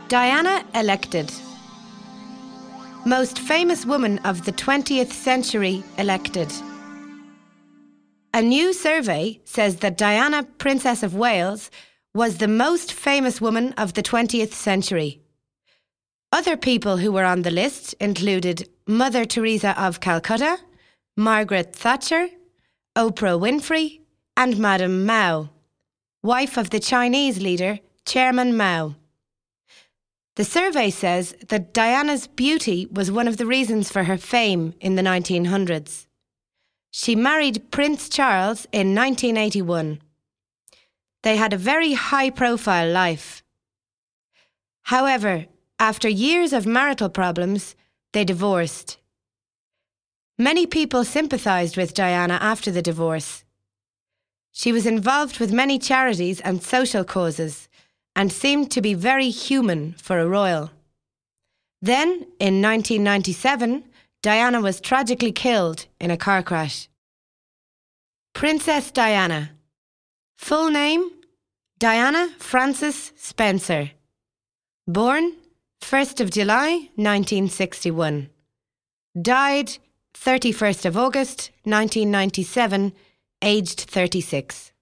Diana elected. Most famous woman of the 20th century elected. A new survey says that Diana, Princess of Wales, was the most famous woman of the 20th century. Other people who were on the list included Mother Teresa of Calcutta, Margaret Thatcher, Oprah Winfrey, and Madame Mao, wife of the Chinese leader, Chairman Mao. The survey says that Diana's beauty was one of the reasons for her fame in the 1900s. She married Prince Charles in 1981. They had a very high-profile life. However, after years of marital problems, they divorced. Many people sympathised with Diana after the divorce. She was involved with many charities and social causes and seemed to be very human for a royal. Then, in 1997, Diana was tragically killed in a car crash. Princess Diana. Full name: Diana Frances Spencer. Born 1st of July 1961. Died 31st of August 1997, aged 36.